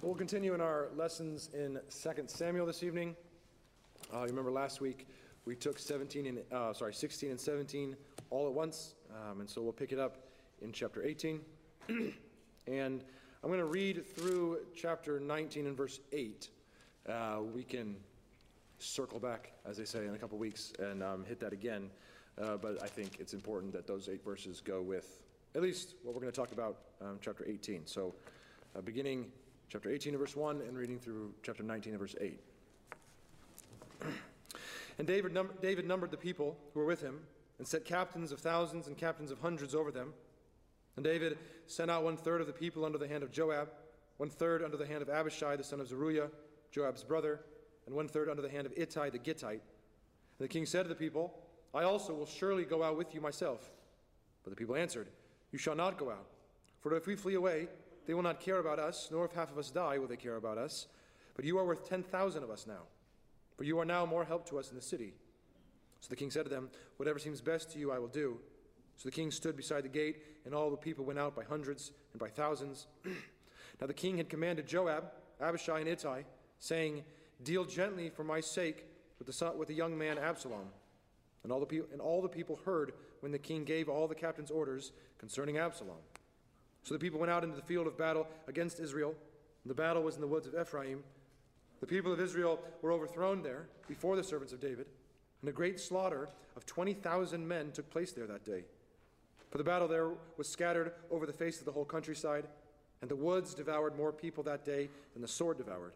We'll continue in our lessons in 2 Samuel this evening. You remember last week we took 16 and 17 all at once, and so we'll pick it up in chapter 18. And I'm going to read through chapter 19 and verse 8. We can circle back, as they say, in a couple weeks and hit that again. But I think it's important that those 8 verses go with at least what we're going to talk about chapter 18. So beginning chapter 18 and verse 1 and reading through chapter 19 and verse 8. And David numbered the people who were with him and set captains of thousands and captains of hundreds over them. And David sent out 1/3 of the people under the hand of Joab, 1/3 under the hand of Abishai the son of Zeruiah, Joab's brother, and 1/3 under the hand of Ittai the Gittite. And the king said to the people, I also will surely go out with you myself. But the people answered, You shall not go out. For if we flee away, they will not care about us, nor if half of us die will they care about us. But you are worth 10,000 of us now. For you are now more help to us in the city. So the king said to them, Whatever seems best to you I will do. So the king stood beside the gate, and all the people went out by hundreds and by thousands. Now the king had commanded Joab, Abishai, and Ittai, saying, Deal gently for my sake with the young man Absalom. And all the people heard when the king gave all the captains orders concerning Absalom. So the people went out into the field of battle against Israel, and the battle was in the woods of Ephraim. The people of Israel were overthrown there before the servants of David, and a great slaughter of 20,000 men took place there that day. For the battle there was scattered over the face of the whole countryside, and the woods devoured more people that day than the sword devoured.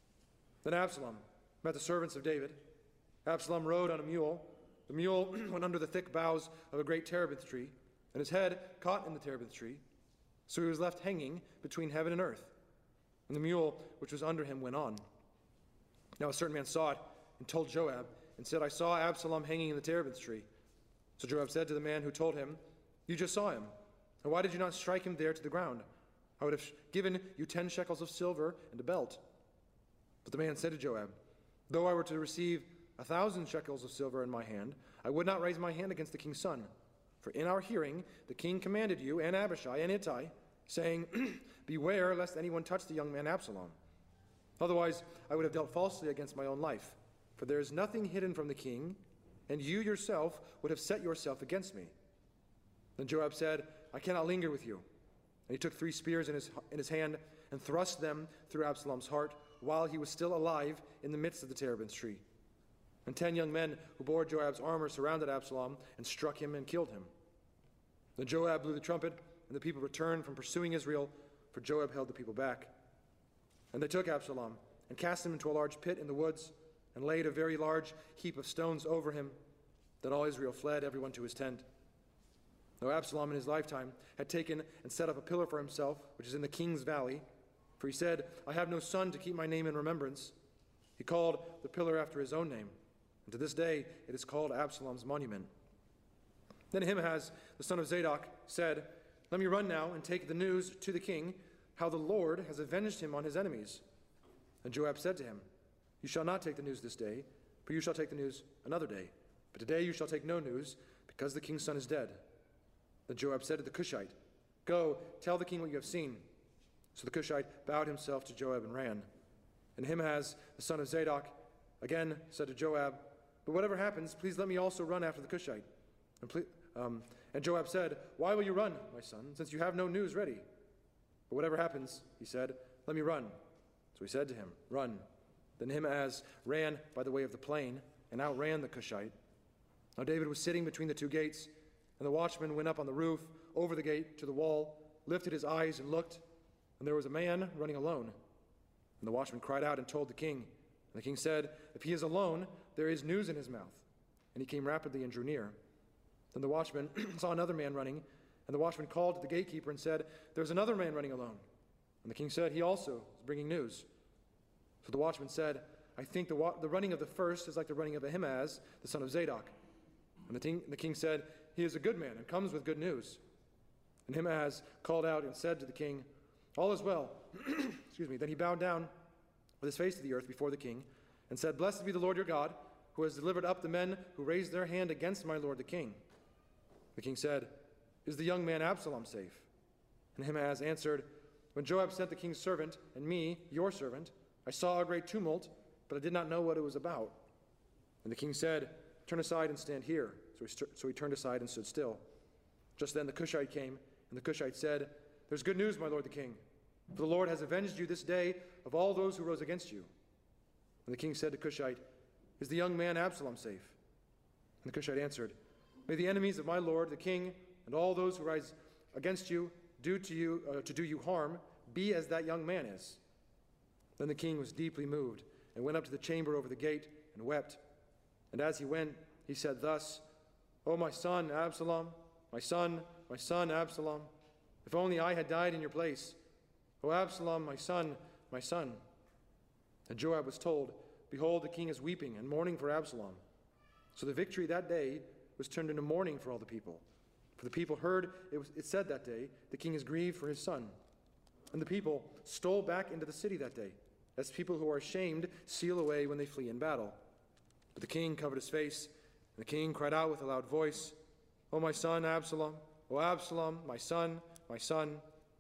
Then Absalom met the servants of David. Absalom rode on a mule. The mule went under the thick boughs of a great terebinth tree, and his head caught in the terebinth tree. So he was left hanging between heaven and earth, and the mule which was under him went on. Now a certain man saw it and told Joab, and said, I saw Absalom hanging in the terebinth tree. So Joab said to the man who told him, You just saw him, and why did you not strike him there to the ground? I would have given you 10 shekels of silver and a belt. But the man said to Joab, Though I were to receive 1,000 shekels of silver in my hand, I would not raise my hand against the king's son. For in our hearing the king commanded you, and Abishai, and Ittai, saying, Beware lest anyone touch the young man Absalom. Otherwise I would have dealt falsely against my own life. For there is nothing hidden from the king, and you yourself would have set yourself against me. Then Joab said, I cannot linger with you. And he took 3 spears in his hand and thrust them through Absalom's heart while he was still alive in the midst of the terebinth tree. And 10 young men who bore Joab's armor surrounded Absalom and struck him and killed him. Then Joab blew the trumpet, and the people returned from pursuing Israel, for Joab held the people back. And they took Absalom and cast him into a large pit in the woods, and laid a very large heap of stones over him. Then all Israel fled, everyone to his tent. Now Absalom in his lifetime had taken and set up a pillar for himself, which is in the king's valley. For he said, I have no son to keep my name in remembrance. He called the pillar after his own name, and to this day it is called Absalom's monument. Then Ahimaaz, the son of Zadok, said, Let me run now and take the news to the king, how the Lord has avenged him on his enemies. And Joab said to him, You shall not take the news this day, for you shall take the news another day. But today you shall take no news, because the king's son is dead. Then Joab said to the Cushite, Go, tell the king what you have seen. So the Cushite bowed himself to Joab and ran. And Ahimaaz, the son of Zadok, again said to Joab, But whatever happens, please let me also run after the Cushite. And Joab said, Why will you run, my son, since you have no news ready? But whatever happens, he said, let me run. So he said to him, Run. Then Ahimaaz ran by the way of the plain and outran the Cushite. Now David was sitting between the 2 gates, and the watchman went up on the roof over the gate to the wall, lifted his eyes and looked, and there was a man running alone. And the watchman cried out and told the king. And the king said, If he is alone, there is news in his mouth. And he came rapidly and drew near. Then the watchman saw another man running, and the watchman called to the gatekeeper and said, There's another man running alone. And the king said, He also is bringing news. So the watchman said, I think the running of the first is like the running of Ahimaaz, the son of Zadok. And the king said, He is a good man and comes with good news. And Ahimaaz called out and said to the king, All is well. Excuse me. Then he bowed down with his face to the earth before the king and said, Blessed be the Lord your God, who has delivered up the men who raised their hand against my lord the king. The king said, Is the young man Absalom safe? And Ahimaaz answered, When Joab sent the king's servant and me, your servant, I saw a great tumult, but I did not know what it was about. And the king said, turn aside and stand here. So he turned aside and stood still. Just then the Cushite came, and the Cushite said, there's good news, my lord the king. For the Lord has avenged you this day of all those who rose against you. And the king said to Cushite, is the young man Absalom safe? And the Cushite answered, may the enemies of my lord the king and all those who rise against you to do you harm be as that young man is. Then the king was deeply moved and went up to the chamber over the gate and wept. And as he went, he said thus, O my son Absalom, my son Absalom, if only I had died in your place. O Absalom, my son, my son. And Joab was told, behold, the king is weeping and mourning for Absalom. So the victory that day was turned into mourning for all the people. For the people heard it said that day, the king is grieved for his son. And the people stole back into the city that day, as people who are ashamed steal away when they flee in battle. But the king covered his face, and the king cried out with a loud voice, O my son Absalom, O Absalom, my son, my son.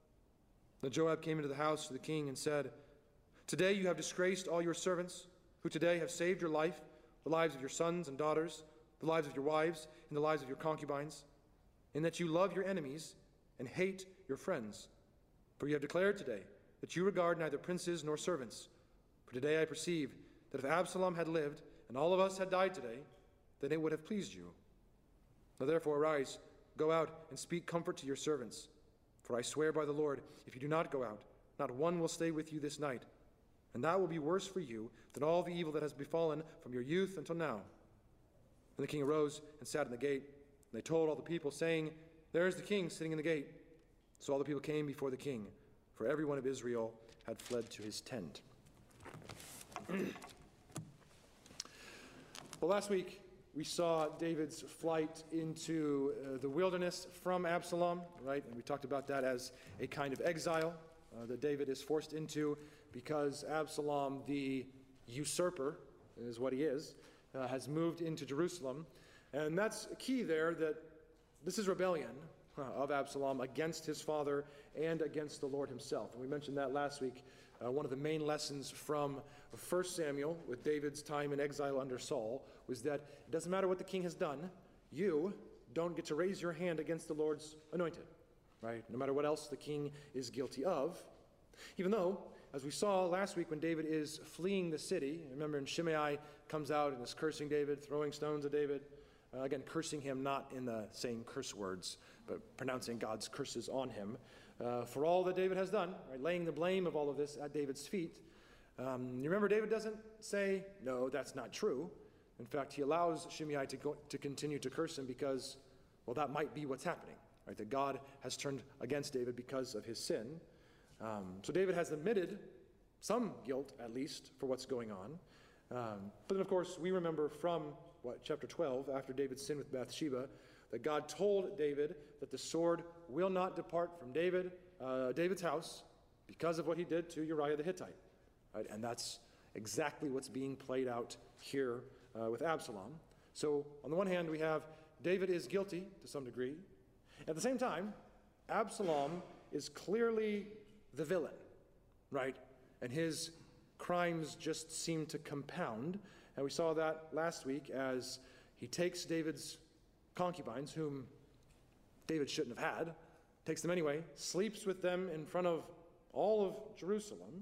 Then Joab came into the house to the king and said, today you have disgraced all your servants, who today have saved your life, the lives of your sons and daughters, the lives of your wives, and the lives of your concubines, in that you love your enemies and hate your friends. For you have declared today that you regard neither princes nor servants. For today I perceive that if Absalom had lived and all of us had died today, then it would have pleased you. Now therefore arise, go out and speak comfort to your servants. For I swear by the Lord, if you do not go out, not one will stay with you this night. And that will be worse for you than all the evil that has befallen from your youth until now. And the king arose and sat in the gate. And they told all the people, saying, there is the king sitting in the gate. So all the people came before the king, for every one of Israel had fled to his tent. Well, last week we saw David's flight into the wilderness from Absalom, right? And we talked about that as a kind of exile that David is forced into because Absalom, the usurper, is what he is, has moved into Jerusalem. And that's key there, that this is rebellion of Absalom against his father and against the Lord himself. And we mentioned that last week. One of the main lessons from 1 Samuel with David's time in exile under Saul was that it doesn't matter what the king has done, you don't get to raise your hand against the Lord's anointed, right? No matter what else the king is guilty of. Even though, as we saw last week when David is fleeing the city, remember, and Shimei comes out and is cursing David, throwing stones at David, again, cursing him not in the saying curse words, but pronouncing God's curses on him for all that David has done, right? Laying the blame of all of this at David's feet. You remember, David doesn't say, no, that's not true. In fact, he allows Shimei to continue to curse him because, well, that might be what's happening, right? That God has turned against David because of his sin. So David has admitted some guilt, at least, for what's going on. But then, of course, we remember from, chapter 12, after David's sin with Bathsheba, that God told David that the sword will not depart from David's house because of what he did to Uriah the Hittite. Right? And that's exactly what's being played out here with Absalom. So on the one hand, we have David is guilty to some degree. At the same time, Absalom is clearly the villain, right? And his crimes just seem to compound. And we saw that last week as he takes David's concubines, whom David shouldn't have had, takes them anyway, sleeps with them in front of all of Jerusalem.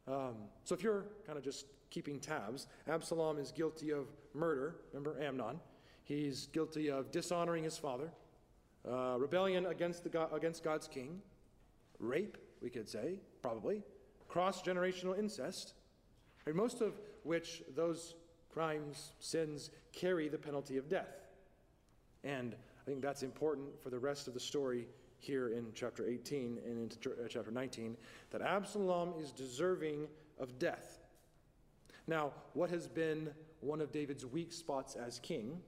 So if you're kind of just keeping tabs, Absalom is guilty of murder, remember Amnon. He's guilty of dishonoring his father, rebellion against God's king, rape, we could say, probably, cross-generational incest, and most of which those crimes, sins, carry the penalty of death. And I think that's important for the rest of the story here in chapter 18 and into chapter 19, that Absalom is deserving of death. Now, what has been one of David's weak spots as king?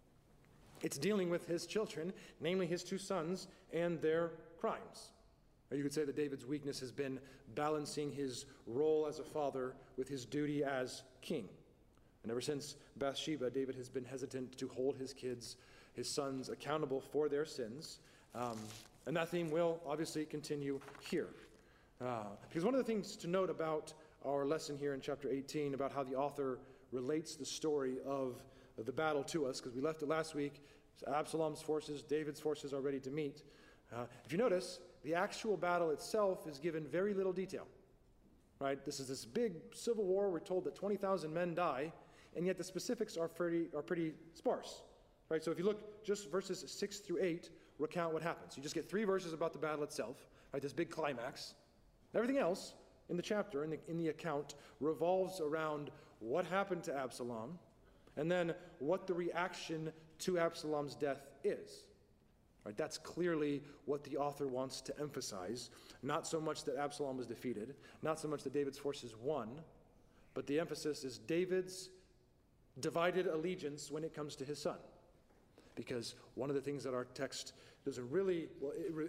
It's dealing with his children, namely his two sons, and their crimes. Or you could say that David's weakness has been balancing his role as a father with his duty as king. And ever since Bathsheba, David has been hesitant to hold his kids, his sons, accountable for their sins. And that theme will obviously continue here. Because one of the things to note about our lesson here in chapter 18, about how the author relates the story of the battle to us, because we left it last week, Absalom's forces, David's forces are ready to meet. If you notice, the actual battle itself is given very little detail. Right? This is this big civil war. We're told that 20,000 men die, and yet the specifics are pretty sparse. Right? So if you look, just verses 6 through 8 recount what happens. You just get 3 verses about the battle itself, right? This big climax. Everything else in the chapter, in the account, revolves around what happened to Absalom, and then what the reaction to Absalom's death is. Right? That's clearly what the author wants to emphasize. Not so much that Absalom was defeated, not so much that David's forces won, but the emphasis is David's divided allegiance when it comes to his son. Because one of the things that our text doesn't really, well,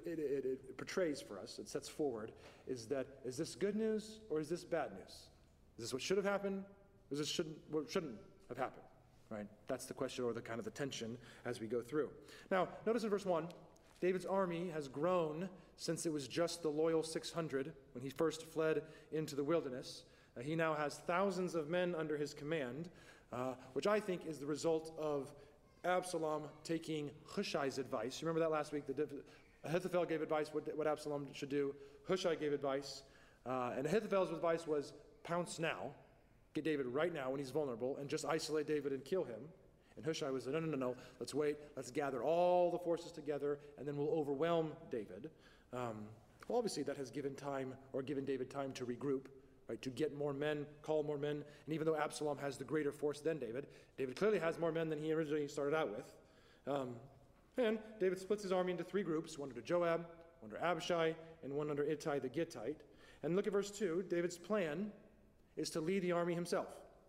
it portrays for us, it sets forward, is that, is this good news or is this bad news? Is this what should have happened? Or is this what shouldn't have happened? Right? That's the question, or the kind of the tension as we go through. Now, notice in verse 1, David's army has grown since it was just the loyal 600 when he first fled into the wilderness. He now has thousands of men under his command, which I think is the result of Absalom taking Hushai's advice. You remember that last week? Ahithophel gave advice what Absalom should do. Hushai gave advice. And Ahithophel's advice was pounce now. Get David right now when he's vulnerable and just isolate David and kill him. And Hushai was, no, let's wait. Let's gather all the forces together and then we'll overwhelm David. Well, obviously that has given David time to regroup, right, to get more men, call more men. And even though Absalom has the greater force than David, David clearly has more men than he originally started out with. And David splits his army into 3 groups, one under Joab, one under Abishai, and one under Ittai the Gittite. And look at verse 2. David's plan is to lead the army himself.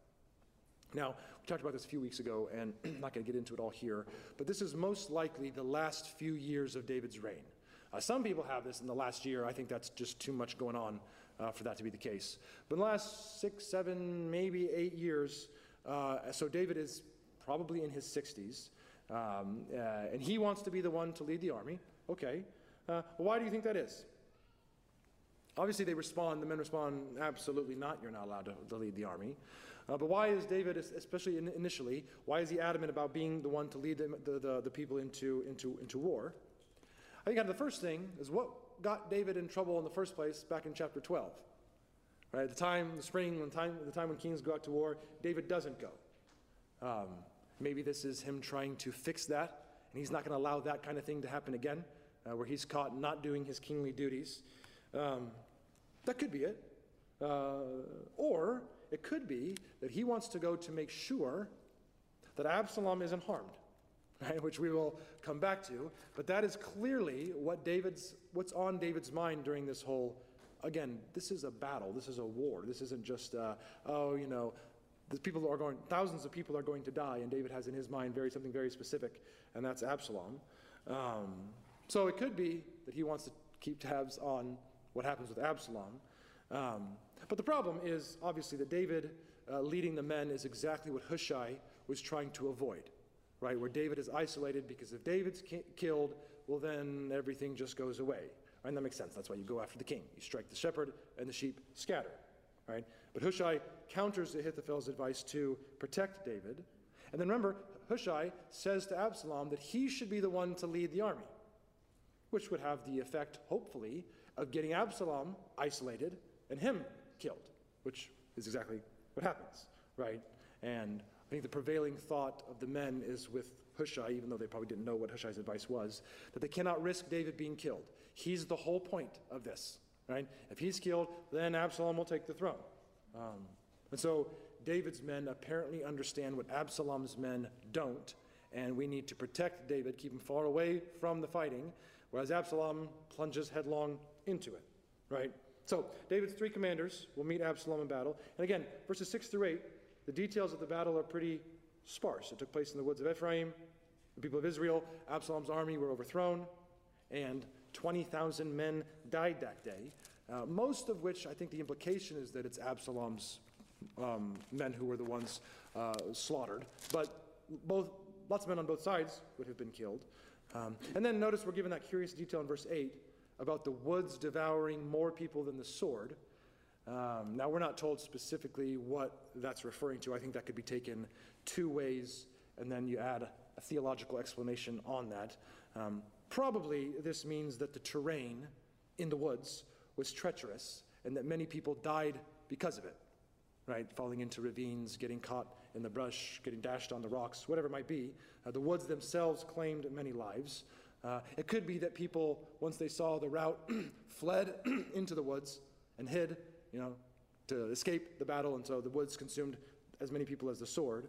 Now, we talked about this a few weeks ago, and I'm not going to get into it all here, but this is most likely the last few years of David's reign. Some people have this in the last year. I think that's just too much going on for that to be the case. But in the last 6, 7, maybe 8 years, so David is probably in his 60s, and he wants to be the one to lead the army. Okay. Well, why do you think that is? Obviously, the men respond, absolutely not, you're not allowed to lead the army. But why is David, especially initially, why is he adamant about being the one to lead the people into war? I think the first thing is what got David in trouble in the first place back in chapter 12. Right, at the time, the spring, the time when kings go out to war, David doesn't go. Maybe this is him trying to fix that, and he's not going to allow that kind of thing to happen again, where he's caught not doing his kingly duties. That could be it. Or it could be that he wants to go to make sure that Absalom isn't harmed, right? Which we will come back to. But that is clearly what's on David's mind during this whole, again, this is a battle. This is a war. This isn't just, thousands of people are going to die, and David has in his mind something very specific, and that's Absalom. So it could be that he wants to keep tabs on what happens with Absalom. But the problem is, obviously, that David leading the men is exactly what Hushai was trying to avoid, right? Where David is isolated, because if David's killed, well, then everything just goes away. Right? And that makes sense. That's why you go after the king. You strike the shepherd, and the sheep scatter, right? But Hushai counters Ahithophel's advice to protect David. And then remember, Hushai says to Absalom that he should be the one to lead the army, which would have the effect, hopefully, of getting Absalom isolated and him killed, which is exactly what happens, right? And I think the prevailing thought of the men is with Hushai, even though they probably didn't know what Hushai's advice was, that they cannot risk David being killed. He's the whole point of this, right? If he's killed, then Absalom will take the throne. And so David's men apparently understand what Absalom's men don't, and we need to protect David, keep him far away from the fighting, whereas Absalom plunges headlong into it, right? So David's 3 commanders will meet Absalom in battle. And again, verses 6 through 8, the details of the battle are pretty sparse. It took place in the woods of Ephraim. The people of Israel, Absalom's army, were overthrown, and 20,000 men died that day, most of which I think the implication is that it's Absalom's men who were the ones slaughtered. But lots of men on both sides would have been killed. And then notice we're given that curious detail in verse 8 about the woods devouring more people than the sword. Now, we're not told specifically what that's referring to. I think that could be taken two ways, and then you add a theological explanation on that. Probably this means that the terrain in the woods was treacherous and that many people died because of it, right? Falling into ravines, getting caught in the brush, getting dashed on the rocks, whatever it might be. The woods themselves claimed many lives. It could be that people, once they saw the route, fled into the woods and hid, to escape the battle, and so the woods consumed as many people as the sword.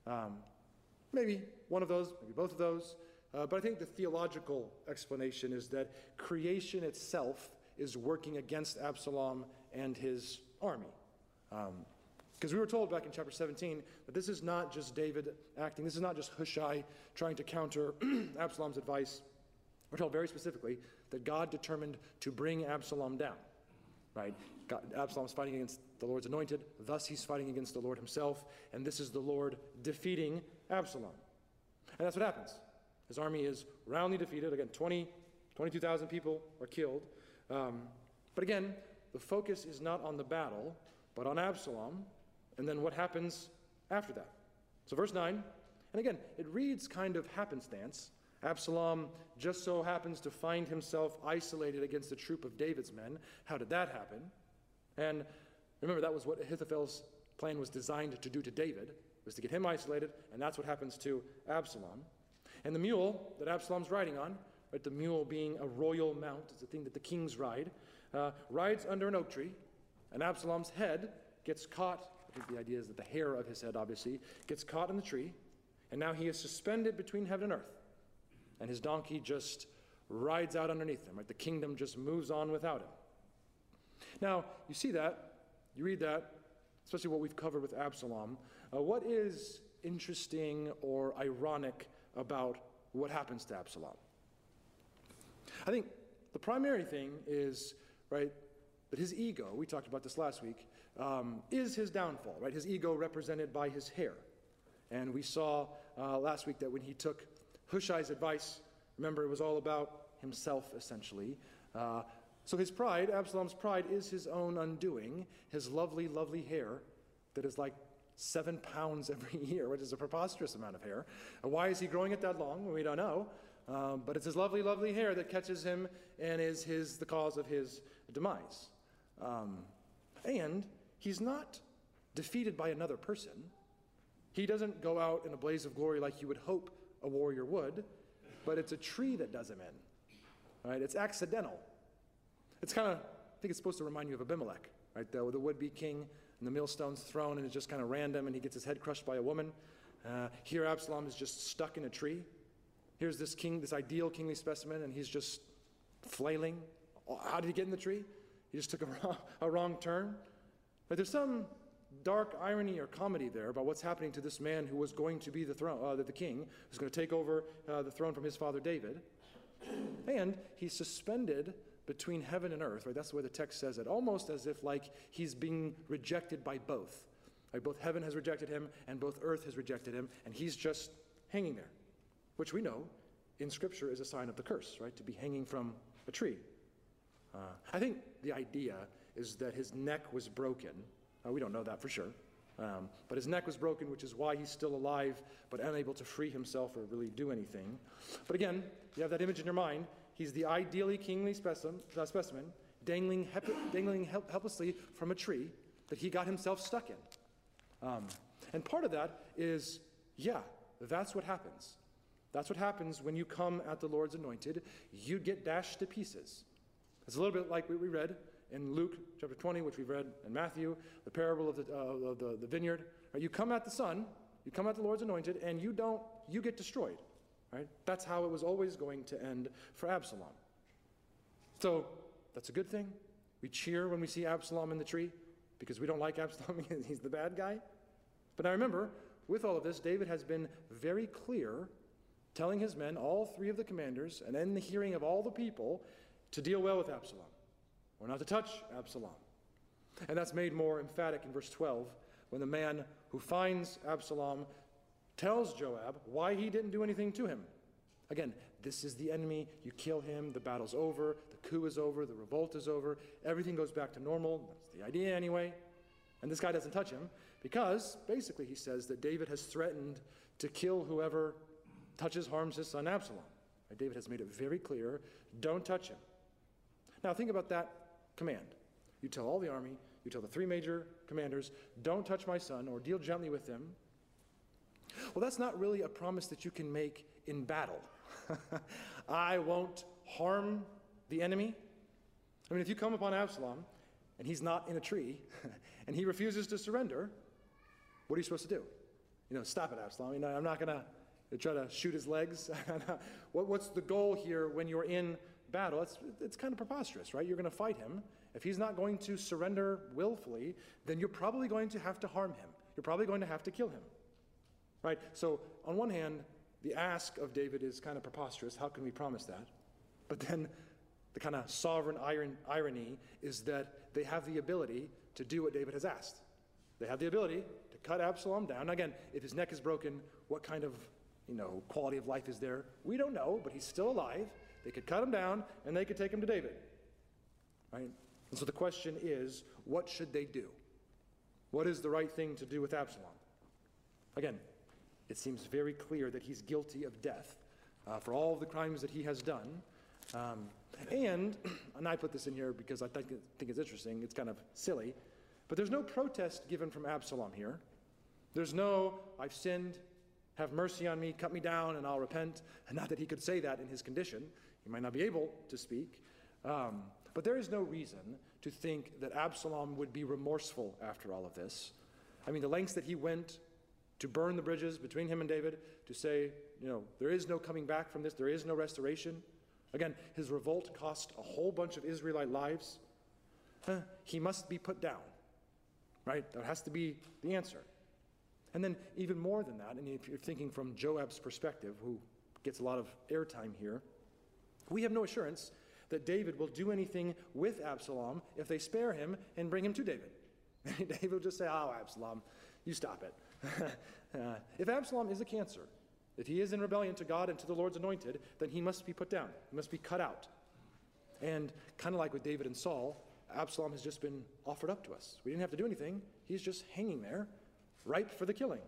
Maybe one of those, maybe both of those. But I think the theological explanation is that creation itself is working against Absalom and his army. Because we were told back in chapter 17 that this is not just David acting, this is not just Hushai trying to counter Absalom's advice. We're told very specifically that God determined to bring Absalom down, right? Absalom's fighting against the Lord's anointed, thus he's fighting against the Lord himself, and this is the Lord defeating Absalom. And that's what happens. His army is roundly defeated. Again, 22,000 people are killed. But again, the focus is not on the battle, but on Absalom, and then what happens after that. So verse 9, and again, it reads kind of happenstance. Absalom just so happens to find himself isolated against a troop of David's men. How did that happen? And remember, that was what Ahithophel's plan was designed to do to David, was to get him isolated, and that's what happens to Absalom. And the mule that Absalom's riding on, right, the mule being a royal mount, it's a thing that the kings ride, rides under an oak tree, and Absalom's head gets caught. I think the idea is that the hair of his head, obviously, gets caught in the tree, and now he is suspended between heaven and earth. And his donkey just rides out underneath him, right? The kingdom just moves on without him. Now, you see that, you read that, especially what we've covered with Absalom. What is interesting or ironic about what happens to Absalom? I think the primary thing is, right, that his ego, we talked about this last week, is his downfall, right? His ego represented by his hair. And we saw last week that when he took Hushai's advice, remember, it was all about himself, essentially. So his pride, Absalom's pride, is his own undoing. His lovely, lovely hair that is like 7 pounds every year, which is a preposterous amount of hair. And why is he growing it that long? We don't know. But it's his lovely, lovely hair that catches him and is the cause of his demise. And he's not defeated by another person. He doesn't go out in a blaze of glory like you would hope a warrior would, but it's a tree that does him in. Right? It's accidental. It's kind of, I think it's supposed to remind you of Abimelech, right? The would-be king, and the millstone's thrown, and it's just kind of random, and he gets his head crushed by a woman. Here Absalom is just stuck in a tree. Here's this king, this ideal kingly specimen, and he's just flailing. How did he get in the tree? He just took a wrong turn. But there's some dark irony or comedy there about what's happening to this man who was going to be the king, who's going to take over the throne from his father David. And he's suspended between heaven and earth, right? That's the way the text says it, almost as if like he's being rejected by both. Like both heaven has rejected him and both earth has rejected him, and he's just hanging there, which we know in Scripture is a sign of the curse, right? To be hanging from a tree. I think the idea is that his neck was broken. We don't know that for sure. But his neck was broken, which is why he's still alive, but unable to free himself or really do anything. But again, you have that image in your mind. He's the ideally kingly specimen dangling helplessly from a tree that he got himself stuck in. And part of that is, that's what happens. That's what happens when you come at the Lord's anointed. You get dashed to pieces. It's a little bit like what we read in Luke chapter 20, which we've read in Matthew, the parable of the vineyard. Right? You come at the Son, you come at the Lord's anointed, and you get destroyed. Right? That's how it was always going to end for Absalom. So that's a good thing. We cheer when we see Absalom in the tree because we don't like Absalom because he's the bad guy. But now remember, with all of this, David has been very clear, telling his men, all 3 of the commanders, and in the hearing of all the people, to deal well with Absalom, or not to touch Absalom. And that's made more emphatic in verse 12, when the man who finds Absalom tells Joab why he didn't do anything to him. Again, this is the enemy, you kill him, the battle's over, the coup is over, the revolt is over, everything goes back to normal. That's the idea anyway. And this guy doesn't touch him because basically he says that David has threatened to kill whoever touches, harms his son Absalom. Right? David has made it very clear, don't touch him. Now think about that command. You tell all the army, you tell the three major commanders, don't touch my son or deal gently with him. Well, that's not really a promise that you can make in battle. I won't harm the enemy. I mean, if you come upon Absalom and he's not in a tree and he refuses to surrender, what are you supposed to do? Stop it, Absalom. I'm not going to try to shoot his legs. What's the goal here when you're in battle? It's kind of preposterous, right? You're going to fight him. If he's not going to surrender willfully, then you're probably going to have to harm him. You're probably going to have to kill him, right? So on one hand, the ask of David is kind of preposterous. How can we promise that? But then the kind of sovereign irony is that they have the ability to do what David has asked. They have the ability to cut Absalom down. Now again, if his neck is broken, what kind of quality of life is there? We don't know, but he's still alive. They could cut him down and they could take him to David, right? And so the question is, what should they do? What is the right thing to do with Absalom? Again, it seems very clear that he's guilty of death for all of the crimes that he has done. And I put this in here because I think it's interesting. It's kind of silly. But there's no protest given from Absalom here. There's no, I've sinned, have mercy on me, cut me down, and I'll repent. And not that he could say that in his condition. He might not be able to speak. But there is no reason to think that Absalom would be remorseful after all of this. I mean, the lengths that he went to burn the bridges between him and David, to say, there is no coming back from this, there is no restoration. Again, his revolt cost a whole bunch of Israelite lives. He must be put down, right? That has to be the answer. And then even more than that, and if you're thinking from Joab's perspective, who gets a lot of airtime here, we have no assurance that David will do anything with Absalom if they spare him and bring him to David. David will just say, oh, Absalom, you stop it. If Absalom is a cancer, if he is in rebellion to God and to the Lord's anointed, then he must be put down. He must be cut out. And kind of like with David and Saul, Absalom has just been offered up to us. We didn't have to do anything. He's just hanging there, ripe for the killing.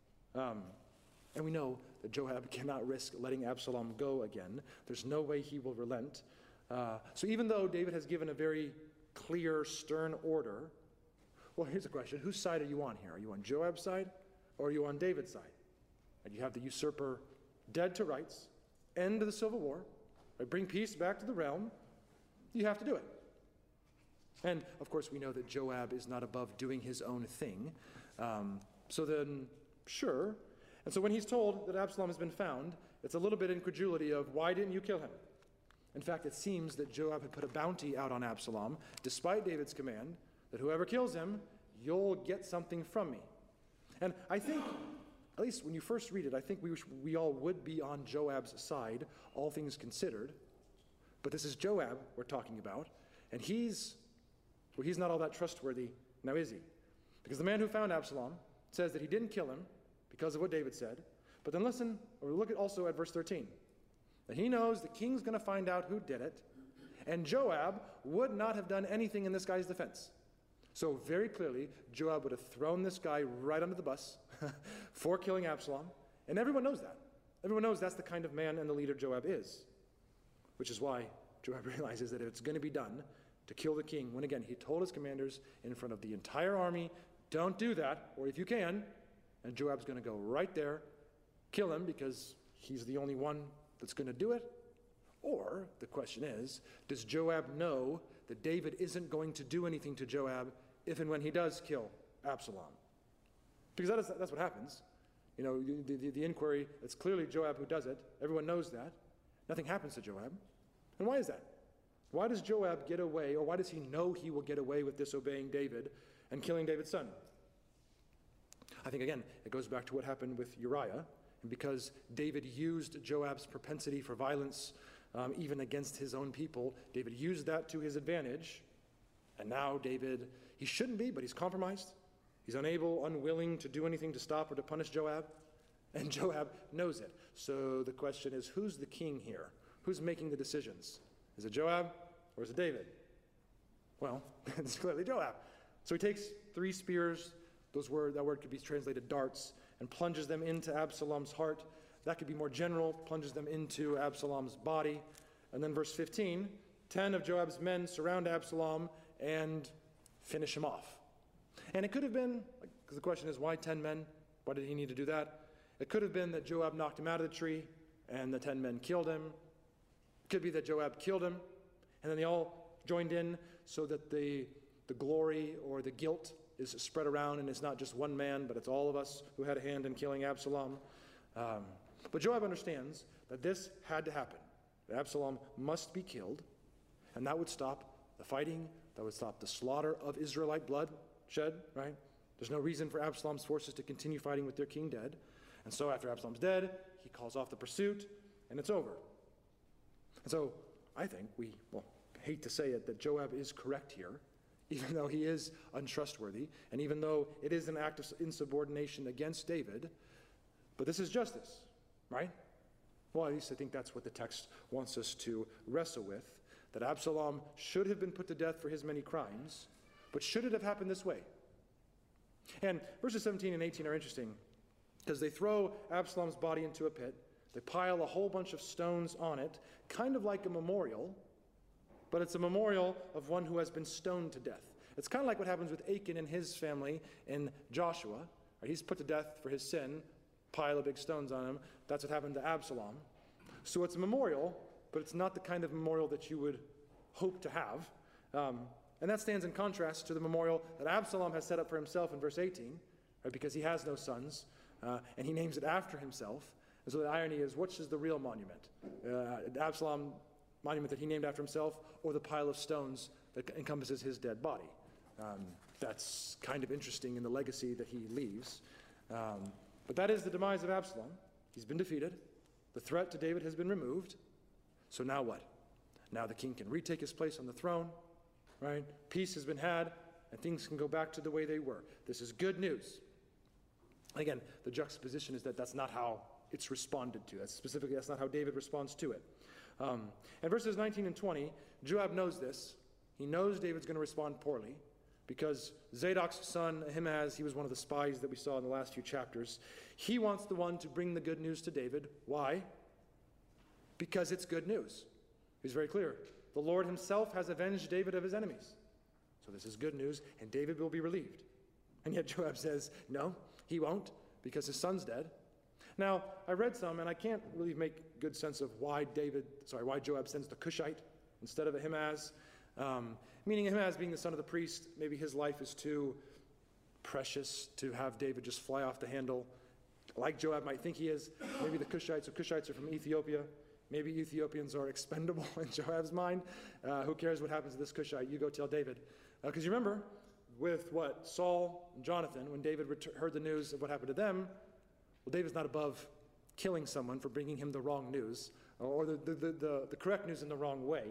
And we know that Joab cannot risk letting Absalom go again. There's no way he will relent. So even though David has given a very clear, stern order, well, here's the question. Whose side are you on here? Are you on Joab's side or are you on David's side? And you have the usurper dead to rights, end of the civil war, right? Bring peace back to the realm. You have to do it. And, of course, we know that Joab is not above doing his own thing. So then, sure. And so when he's told that Absalom has been found, it's a little bit incredulity of, why didn't you kill him? In fact, it seems that Joab had put a bounty out on Absalom, despite David's command, that whoever kills him, you'll get something from me. And I think, at least when you first read it, I think we all would be on Joab's side, all things considered. But this is Joab we're talking about, and he's not all that trustworthy, now is he? Because the man who found Absalom says that he didn't kill him because of what David said. But then listen, or look also at verse 13. That he knows the king's going to find out who did it, and Joab would not have done anything in this guy's defense. So very clearly, Joab would have thrown this guy right under the bus for killing Absalom, and everyone knows that. Everyone knows that's the kind of man and the leader Joab is, which is why Joab realizes that if it's going to be done to kill the king, when again, he told his commanders in front of the entire army, don't do that, or if you can, and Joab's going to go right there, kill him because he's the only one that's going to do it. Or the question is, does Joab know that David isn't going to do anything to Joab if and when he does kill Absalom? Because that's what happens. The inquiry, it's clearly Joab who does it. Everyone knows that. Nothing happens to Joab. And why is that? Why does Joab get away, or why does he know he will get away with disobeying David and killing David's son? I think, again, it goes back to what happened with Uriah. And because David used Joab's propensity for violence even against his own people, David used that to his advantage. And now David, he shouldn't be, but he's compromised. He's unable, unwilling to do anything to stop or to punish Joab. And Joab knows it. So the question is, who's the king here? Who's making the decisions? Is it Joab or is it David? Well, it's clearly Joab. So he takes 3 spears, that word could be translated darts, and plunges them into Absalom's heart. That could be more general, plunges them into Absalom's body. And then verse 15, 10 of Joab's men surround Absalom and finish him off. And it could have been, because the question is, why 10 men? Why did he need to do that? It could have been that Joab knocked him out of the tree and the 10 men killed him. It could be that Joab killed him and then they all joined in so that the glory or the guilt is spread around and it's not just one man, but it's all of us who had a hand in killing Absalom. But Joab understands that this had to happen. That Absalom must be killed, and that would stop the fighting, that would stop the slaughter of Israelite blood shed, right? There's no reason for Absalom's forces to continue fighting with their king dead. And so after Absalom's dead, he calls off the pursuit, and it's over. And so I think hate to say it, that Joab is correct here, even though he is untrustworthy, and even though it is an act of insubordination against David, but this is justice, right? Well, at least I think that's what the text wants us to wrestle with, that Absalom should have been put to death for his many crimes, but should it have happened this way? And verses 17 and 18 are interesting, because they throw Absalom's body into a pit, they pile a whole bunch of stones on it, kind of like a memorial, but it's a memorial of one who has been stoned to death. It's kind of like what happens with Achan and his family in Joshua. Right? He's put to death for his sin, pile of big stones on him. That's what happened to Absalom. So it's a memorial, but it's not the kind of memorial that you would hope to have. And that stands in contrast to the memorial that Absalom has set up for himself in verse 18, right? Because he has no sons, and he names it after himself. And so the irony is, which is the real monument? The Absalom monument that he named after himself, or the pile of stones that encompasses his dead body? That's kind of interesting in the legacy that he leaves. But that is the demise of Absalom. He's been defeated. The threat to David has been removed. So now what? Now the king can retake his place on the throne, right? Peace has been had, and things can go back to the way they were. This is good news. Again, the juxtaposition is that that's not how it's responded to. That's not how David responds to it. In verses 19 and 20, Joab knows this. He knows David's going to respond poorly because Zadok's son, Ahimaaz, he was one of the spies that we saw in the last few chapters. He wants the one to bring the good news to David. Why? Because it's good news. He's very clear. The Lord himself has avenged David of his enemies. So this is good news, and David will be relieved. And yet Joab says, no, he won't, because his son's dead. Now, I read some, and I can't really make good sense of why Joab sends the Cushite instead of Ahimaaz. Meaning Ahimaaz being the son of the priest, maybe his life is too precious to have David just fly off the handle, like Joab might think he is. Maybe the Cushites are from Ethiopia. Maybe Ethiopians are expendable in Joab's mind. Who cares what happens to this Cushite? You go tell David. Because you remember, with Saul and Jonathan, when David heard the news of what happened to them, well, David's not above killing someone for bringing him the wrong news, or the correct news in the wrong way.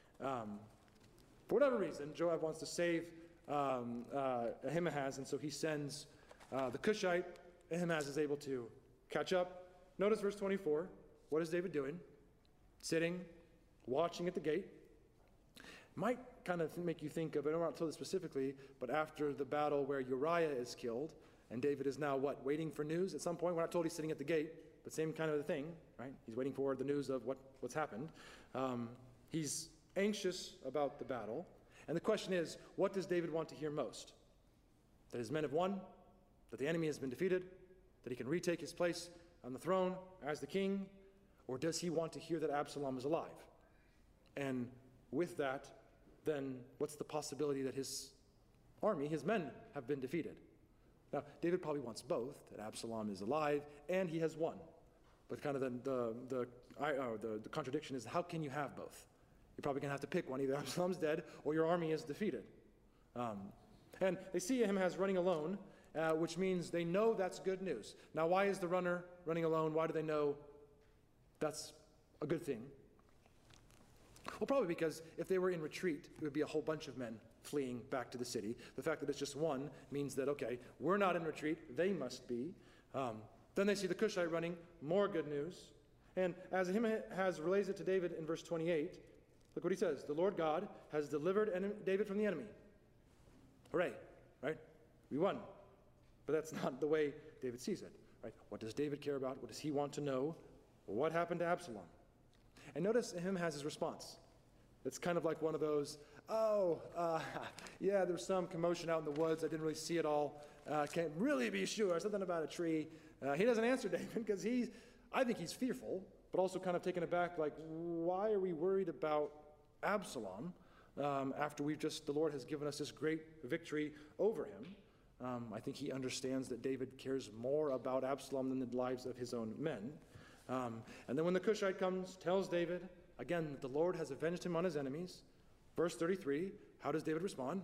For whatever reason, Joab wants to save Ahimaaz, and so he sends the Cushite. Ahimaaz is able to catch up. Notice verse 24. What is David doing? Sitting, watching at the gate. Might kind of make you think of, I don't want to tell this specifically, but after the battle where Uriah is killed, and David is now what? Waiting for news? At some point, we're not told he's sitting at the gate, but same kind of a thing, right? He's waiting for the news of what's happened. He's anxious about the battle. And the question is, what does David want to hear most? That his men have won? That the enemy has been defeated? That he can retake his place on the throne as the king? Or does he want to hear that Absalom is alive? And with that, then what's the possibility that his army, his men, have been defeated? Now, David probably wants both, that Absalom is alive and he has won. But kind of the contradiction is, how can you have both? You're probably going to have to pick one. Either Absalom's dead or your army is defeated. And they see Ahimaaz running alone, which means they know that's good news. Now, why is the runner running alone? Why do they know that's a good thing? Well, probably because if they were in retreat, it would be a whole bunch of men fleeing back to the city. The fact that it's just one means that, okay, we're not in retreat, they must be. Then they see the Cushite running, more good news. And as Ahimaaz relays it to David in verse 28, look what he says. The Lord God has delivered David from the enemy. Hooray, right? We won. But that's not the way David sees it, right? What does David care about? What does he want to know? What happened to Absalom? And notice Ahimaaz's response. It's kind of like one of those, yeah, there was some commotion out in the woods. I didn't really see it all. Can't really be sure. Something about a tree. He doesn't answer David because I think he's fearful, but also kind of taken aback, like, why are we worried about Absalom after the Lord has given us this great victory over him? I think he understands that David cares more about Absalom than the lives of his own men. And then when the Cushite comes, tells David, again, that the Lord has avenged him on his enemies. Verse 33, how does David respond?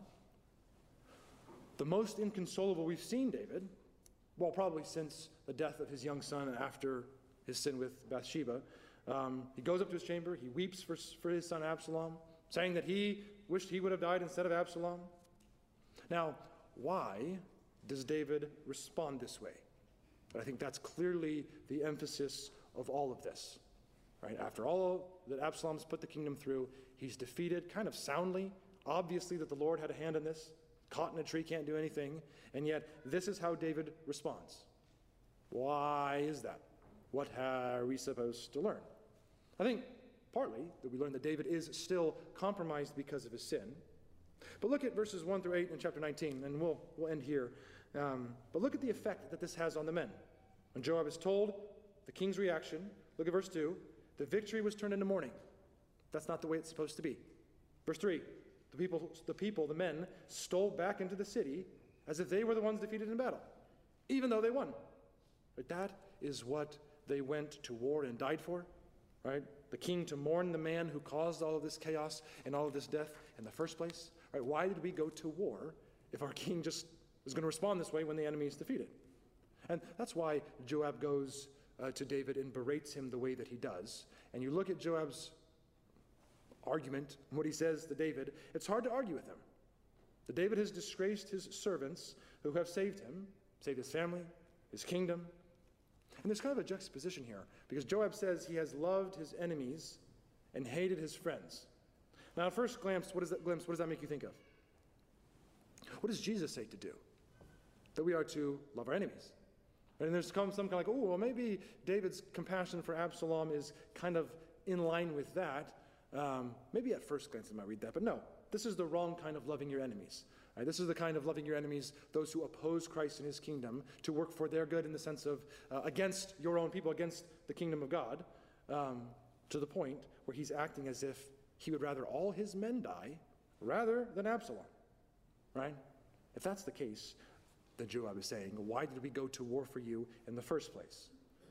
The most inconsolable we've seen David, well, probably since the death of his young son after his sin with Bathsheba. He goes up to his chamber, he weeps for his son Absalom, saying that he wished he would have died instead of Absalom. Now, why does David respond this way? But I think that's clearly the emphasis of all of this. Right? After all that Absalom's put the kingdom through, he's defeated kind of soundly. Obviously that the Lord had a hand in this. Caught in a tree, can't do anything. And yet, this is how David responds. Why is that? What are we supposed to learn? I think partly that we learn that David is still compromised because of his sin. But look at verses 1 through 8 in chapter 19, and we'll end here. But look at the effect that this has on the men. When Joab is told the king's reaction, look at verse 2. The victory was turned into mourning. That's not the way it's supposed to be. Verse 3. The men stole back into the city as if they were the ones defeated in battle, even though they won. But that is what they went to war and died for, right? The king to mourn the man who caused all of this chaos and all of this death in the first place, right? Why did we go to war if our king just is going to respond this way when the enemy is defeated? And that's why Joab goes to David and berates him the way that he does. And you look at Joab's argument, what he says to David, it's hard to argue with him. That David has disgraced his servants who have saved him, saved his family, his kingdom. And there's kind of a juxtaposition here, because Joab says he has loved his enemies and hated his friends. Now, at first glance, what does that make you think of? What does Jesus say to do? That we are to love our enemies. And there's some kind of like, oh, well, maybe David's compassion for Absalom is kind of in line with that. Maybe at first glance I might read that, but no. This is the wrong kind of loving your enemies. Right? This is the kind of loving your enemies, those who oppose Christ and his kingdom, to work for their good in the sense of against your own people, against the kingdom of God, to the point where he's acting as if he would rather all his men die rather than Absalom. Right? If that's the case, then Joab is saying, why did we go to war for you in the first place?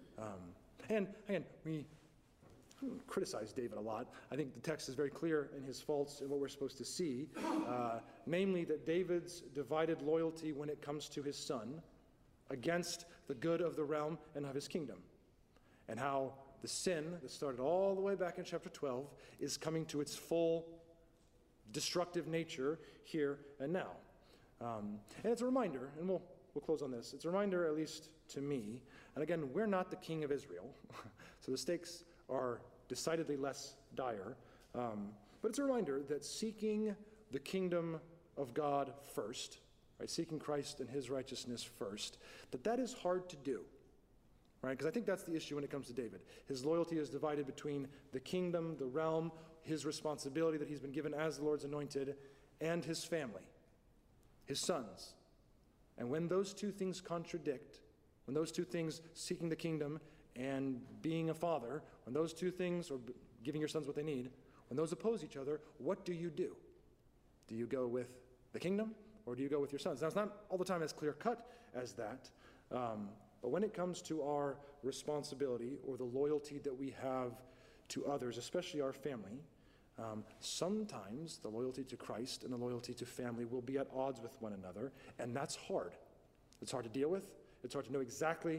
And again, we criticize David a lot. I think the text is very clear in his faults and what we're supposed to see, namely that David's divided loyalty when it comes to his son against the good of the realm and of his kingdom, and how the sin that started all the way back in chapter 12 is coming to its full destructive nature here and now. And it's a reminder, and we'll close on this. It's a reminder, at least to me, and again, we're not the king of Israel, so the stakes are decidedly less dire. But it's a reminder that seeking the kingdom of God first, right, seeking Christ and his righteousness first, that is hard to do. Right? Because I think that's the issue when it comes to David. His loyalty is divided between the kingdom, the realm, his responsibility that he's been given as the Lord's anointed, and his family, his sons. And when those two things contradict, when those two things, seeking the kingdom and being a father, when those two things, or giving your sons what they need, when those oppose each other, what do you do? Do you go with the kingdom, or do you go with your sons? Now, it's not all the time as clear-cut as that, but when it comes to our responsibility or the loyalty that we have to others, especially our family, sometimes the loyalty to Christ and the loyalty to family will be at odds with one another, and that's hard. It's hard to deal with. It's hard to know exactly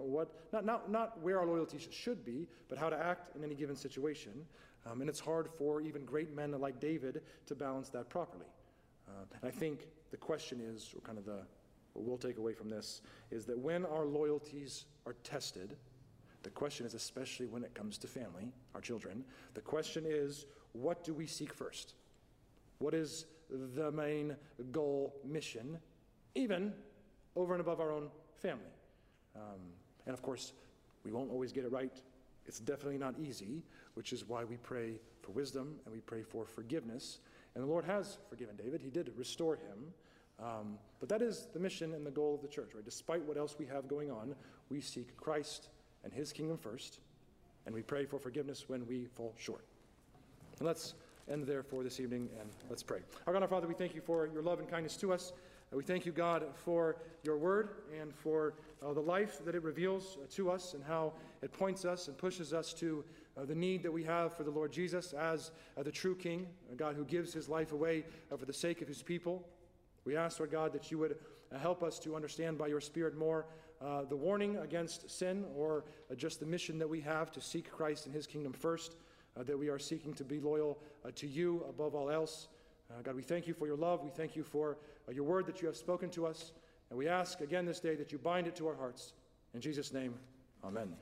not where our loyalty should be, but how to act in any given situation. And it's hard for even great men like David to balance that properly. And I think the question is, or kind of what we'll take away from this is that when our loyalties are tested, the question is, especially when it comes to family, our children, the question is, what do we seek first? What is the main goal, mission, even over and above our own family? And of course, we won't always get it right. It's definitely not easy, which is why we pray for wisdom and we pray for forgiveness. And the Lord has forgiven David. He did restore him. But that is the mission and the goal of the church, right? Despite what else we have going on, we seek Christ and his kingdom first, and we pray for forgiveness when we fall short. And let's end there for this evening, and let's pray. Our God, our Father, we thank you for your love and kindness to us. We thank you, God, for your word and for the life that it reveals to us and how it points us and pushes us to the need that we have for the Lord Jesus as the true King, a God who gives his life away for the sake of his people. We ask, Lord God, that you would help us to understand by your Spirit more the warning against sin, or just the mission that we have to seek Christ and his kingdom first, that we are seeking to be loyal to you above all else. God, we thank you for your love. We thank you for your word that you have spoken to us. And we ask again this day that you bind it to our hearts. In Jesus' name, amen.